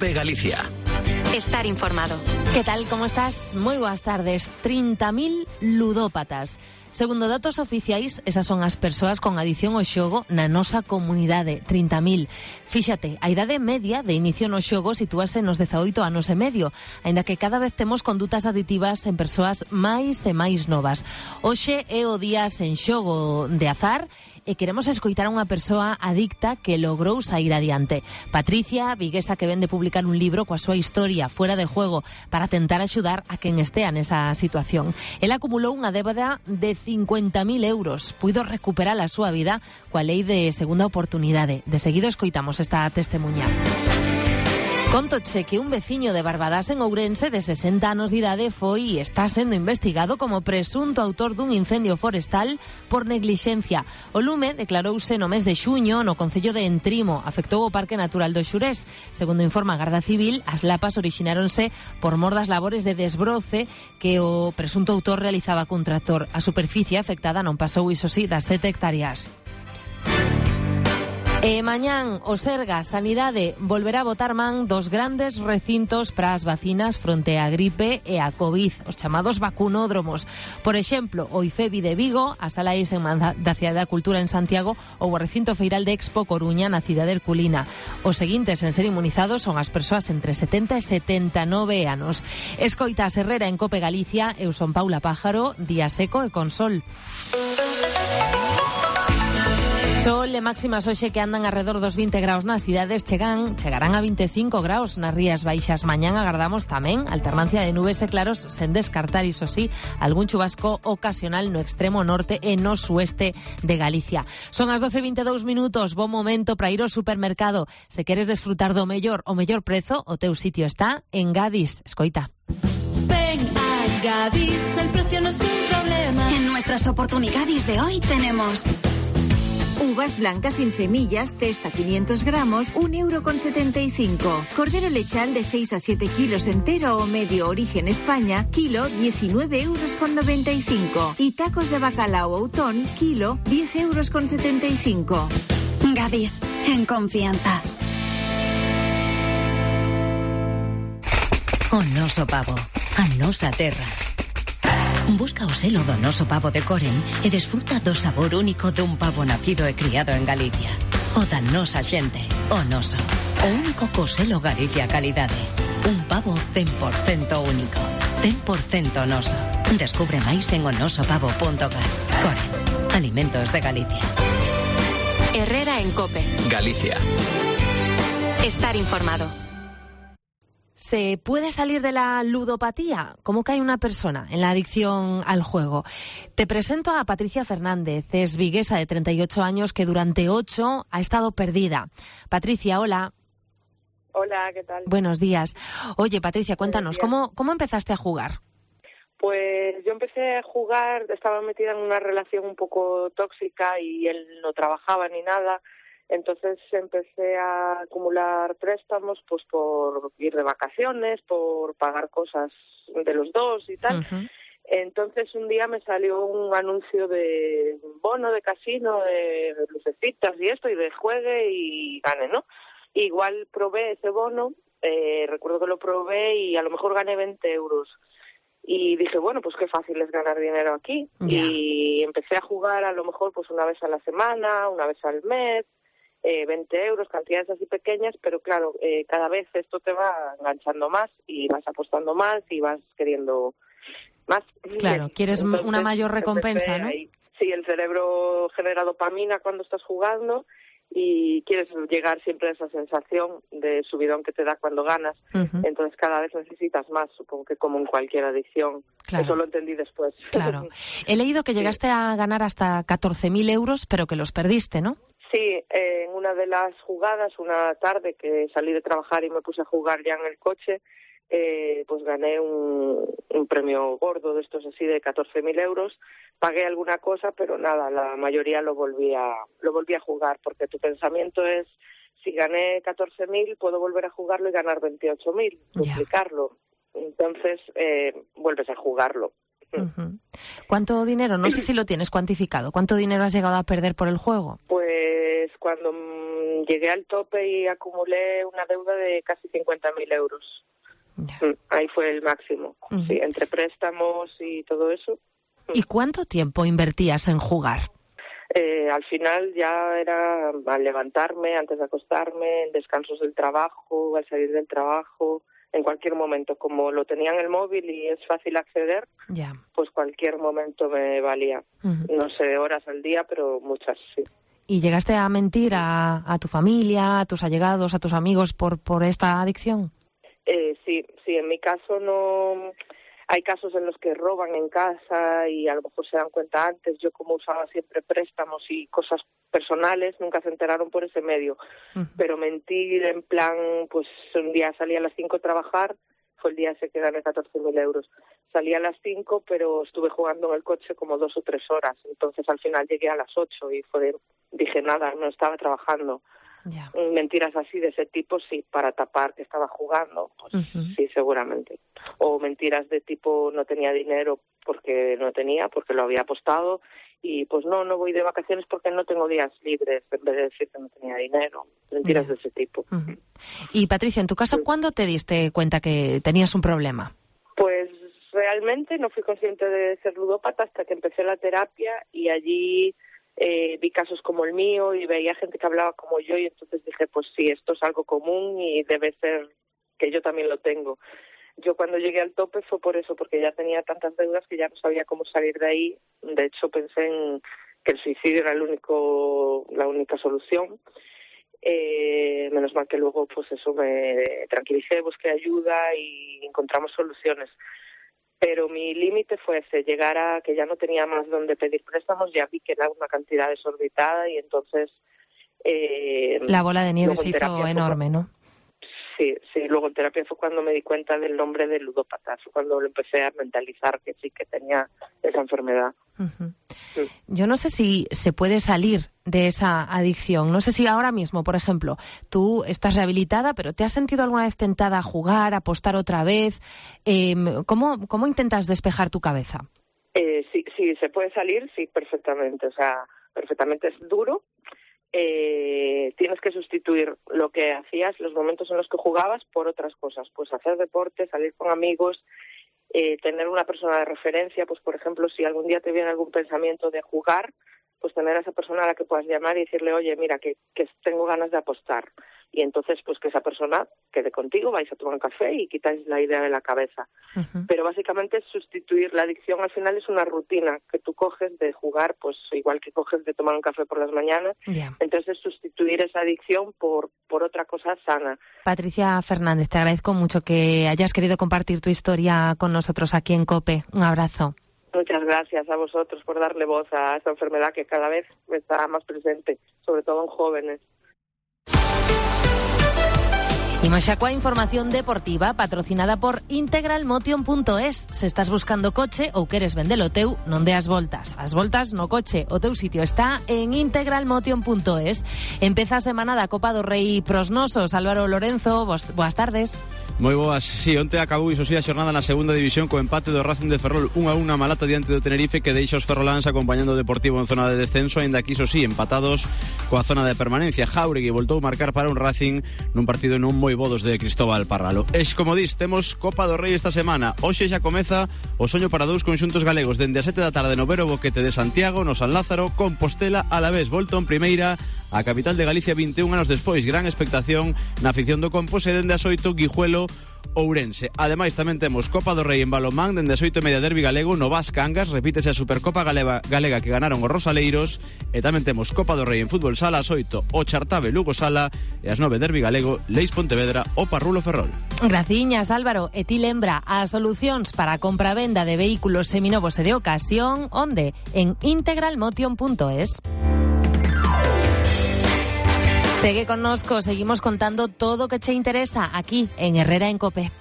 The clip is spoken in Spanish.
COPE Galicia. Estar informado. ¿Qué tal? ¿Cómo estás? Moi boas tardes. 30.000 ludópatas. Segundo datos oficiais, esas son as persoas con adicción ao xogo na nosa comunidade, 30.000. Fíxate, a idade media de inicio no xogo sitúase nos 18 anos e medio, aínda que cada vez temos condutas aditivas en persoas máis e máis novas. Hoxe é o día sen xogo de azar e queremos escoitar a unha persoa adicta que logrou sair adiante. Patricia, viguesa que vende publicar un libro coa súa historia fuera de juego para tentar axudar a quen estea nesa situación. Ela acumulou unha débeda de 50.000 euros. Puido recuperar a súa vida coa lei de segunda oportunidade. De seguido escoitamos esta testemunha. Contoche que un veciño de Barbadas en Ourense de 60 anos de idade foi e está sendo investigado como presunto autor dun incendio forestal por neglixencia. O lume declarouse no mes de xuño no concello de Entrimo, afectou o Parque Natural do Xurés. Segundo informa a Garda Civil, as lapas orixináronse por mor das labores de desbroce que o presunto autor realizaba cun tractor. A superficie afectada non pasou, iso sí, das 7 hectáreas. E mañán o Sergas Sanidade volverá a botar man dos grandes recintos para as vacinas fronte á gripe e a COVID, os chamados vacunódromos. Por exemplo, o IFEBI de Vigo, a Sala Eisenman da Cidade da Cultura en Santiago ou o recinto feiral de Expo Coruña na cidade herculina. Os seguintes en ser inmunizados son as persoas entre 70 e 79 anos. Escoita a Herrera en Cope Galicia, eu son Paula Pájaro, día seco e con sol. Sol e máximas hoxe que andan alrededor dos 20 graus nas cidades chegarán a 25 graus nas rías baixas. Mañán agardamos tamén alternancia de nubes e claros sen descartar, iso sí, algún chubasco ocasional no extremo norte e no sueste de Galicia. Son as 12:22 minutos, bo momento para ir ao supermercado. Se queres desfrutar do mellor, o mellor prezo, o teu sitio está en Gadis. Escoita. Ven a Gadis, el precio no es un problema. En nuestras oportunidades de hoy tenemos uvas blancas sin semillas, cesta 500 gramos, 1,75 €. Cordero lechal de 6 a 7 kilos entero o medio, origen España, kilo 19,95 €. Y tacos de bacalao outón, kilo 10,75 €. Gadis, en confianza. O noso pavo, a nosa terra. Busca o selo do noso pavo de Coren e desfruta do sabor único dun pavo nacido e criado en Galicia. O da nosa xente, o noso. O único co selo Galicia Calidade. Un pavo 100% único, 100% noso. Descubre máis en onosopavo.cat. Coren, alimentos de Galicia. Herrera en Cope. Galicia. Estar informado. ¿Se puede salir de la ludopatía? ¿Cómo cae una persona en la adicción al juego? Te presento a Patricia Fernández, es viguesa de 38 años que durante 8 ha estado perdida. Patricia, hola. Hola, ¿qué tal? Buenos días. Oye, Patricia, cuéntanos, ¿cómo empezaste a jugar? Pues yo empecé a jugar, estaba metida en una relación un poco tóxica y él no trabajaba ni nada. Entonces empecé a acumular préstamos pues por ir de vacaciones, por pagar cosas de los dos y tal. Uh-huh. Entonces un día me salió un anuncio de bono de casino, de lucecitas y esto, y de juegue y gane, ¿no? Igual probé ese bono, recuerdo que lo probé y a lo mejor gané 20 euros. Y dije, bueno, pues qué fácil es ganar dinero aquí. Yeah. Y empecé a jugar a lo mejor pues una vez a la semana, una vez al mes, 20 euros, cantidades así pequeñas, pero claro, cada vez esto te va enganchando más y vas apostando más y vas queriendo más. Claro, quieres entonces, una mayor recompensa, ¿no? Ahí. Sí, el cerebro genera dopamina cuando estás jugando y quieres llegar siempre a esa sensación de subidón que te da cuando ganas. Uh-huh. Entonces cada vez necesitas más, supongo que como en cualquier adicción. Claro. Eso lo entendí después. Claro. He leído que llegaste a ganar hasta 14.000 euros, pero que los perdiste, ¿no? Sí, en una de las jugadas, una tarde que salí de trabajar y me puse a jugar ya en el coche, pues gané un premio gordo de estos así de 14.000 euros. Pagué alguna cosa, pero nada, la mayoría lo volví a jugar, porque tu pensamiento es, si gané 14.000, puedo volver a jugarlo y ganar 28.000, duplicarlo. Entonces, vuelves a jugarlo. Uh-huh. ¿Cuánto dinero? No sé si lo tienes cuantificado. ¿Cuánto dinero has llegado a perder por el juego? Pues cuando llegué al tope y acumulé una deuda de casi 50.000 euros. Ahí fue el máximo, sí, entre préstamos y todo eso. ¿Y cuánto tiempo invertías en jugar? Al final ya era al levantarme, antes de acostarme, en descansos del trabajo, al salir del trabajo, en cualquier momento. Como lo tenía en el móvil y es fácil acceder, pues cualquier momento me valía. No sé, horas al día, pero muchas, sí. ¿Y llegaste a mentir a tu familia, a tus allegados, a tus amigos por esta adicción? Sí, en mi caso no... Hay casos en los que roban en casa y a lo mejor se dan cuenta antes. Yo, como usaba siempre préstamos y cosas personales, nunca se enteraron por ese medio. Pero mentir en plan, pues un día salí a las 5 a trabajar, fue el día ese que gané 14.000 euros. Salí a las 5, pero estuve jugando en el coche como 2 o 3 horas. Entonces al final llegué a las 8 y dije nada, no estaba trabajando. Mentiras así de ese tipo, sí, para tapar que estaba jugando, pues sí, seguramente. O mentiras de tipo no tenía dinero porque lo había apostado y pues no voy de vacaciones porque no tengo días libres, en vez de decir que no tenía dinero. Mentiras de ese tipo. Y Patricia, en tu caso, ¿cuándo te diste cuenta que tenías un problema? Pues realmente no fui consciente de ser ludópata hasta que empecé la terapia y allí... vi casos como el mío y veía gente que hablaba como yo y entonces dije, pues sí, esto es algo común y debe ser que yo también lo tengo. Yo cuando llegué al tope fue por eso, porque ya tenía tantas deudas que ya no sabía cómo salir de ahí. De hecho, pensé en que el suicidio era la única solución. Menos mal que luego, pues eso, me tranquilicé, busqué ayuda y encontramos soluciones. Pero mi límite fue ese, llegar a que ya no tenía más donde pedir préstamos, ya vi que era una cantidad desorbitada y entonces... la bola de nieve se hizo enorme, ¿no? Sí, luego en terapia fue cuando me di cuenta del nombre de ludópata, fue cuando lo empecé a mentalizar que sí que tenía esa enfermedad. Yo no sé si se puede salir de esa adicción. No sé si ahora mismo, por ejemplo, tú estás rehabilitada, pero ¿te has sentido alguna vez tentada a jugar, a apostar otra vez? ¿Cómo intentas despejar tu cabeza? Sí, se puede salir, sí, perfectamente. O sea, perfectamente es duro. Tienes que sustituir lo que hacías, los momentos en los que jugabas, por otras cosas. Pues hacer deporte, salir con amigos, tener una persona de referencia, pues por ejemplo, si algún día te viene algún pensamiento de jugar, pues tener a esa persona a la que puedas llamar y decirle, oye, mira, que tengo ganas de apostar. Y entonces, pues que esa persona quede contigo, vais a tomar un café y quitáis la idea de la cabeza. Pero básicamente es sustituir. La adicción al final es una rutina que tú coges de jugar, pues igual que coges de tomar un café por las mañanas. Entonces, sustituir esa adicción por otra cosa sana. Patricia Fernández, te agradezco mucho que hayas querido compartir tu historia con nosotros aquí en COPE. Un abrazo. Muchas gracias a vosotros por darle voz a esta enfermedad que cada vez está más presente, sobre todo en jóvenes. Imos xa coa información deportiva patrocinada por integralmotion.es. Se estás buscando coche ou queres vendelo teu, non deas voltas. As voltas no coche, o teu sitio está en integralmotion.es. Empeza a semana da Copa do Rei pros nosos. Álvaro Lorenzo, boas tardes. Moi boas, sí, onte acabou iso sí a xornada na segunda división co empate do Racing de Ferrol 1-1 a Malata diante do Tenerife, que deixa os ferroláns acompañando o Deportivo en zona de descenso, aínda que iso sí, empatados coa zona de permanencia. Jauregui voltou a marcar para un Racing nun partido non moi bodos de Cristóbal Parralo. Es como dis, temos Copa do Rei esta semana. Hoxe xa comeza o soño para dous conxuntos galegos dende a 7 da tarde no Vero Boquete de Santiago, no San Lázaro, Compostela, Alavés, volta en primeira, a capital de Galicia 21 anos despois. Gran expectación na afición do Compos e dende as 8 Guijuelo, Ourense. Ademais tamén temos Copa do Rei en balonmán dende as 8:30 derbi galego no Vas Cangas, repítese a Supercopa galega que ganaron os rosaleiros, e tamén temos Copa do Rei en fútbol sala ás 8 o Chartave Lugo Sala e ás 9 derbi galego Leis Pontevedra o Parrulo Ferrol. Graciñas, Álvaro. E ti lembra as solucións para a compra-venda de vehículos seminovos e de ocasión, onde? En integralmotion.es. Sigue con nosotros, seguimos contando todo lo que te interesa aquí en Herrera en COPE.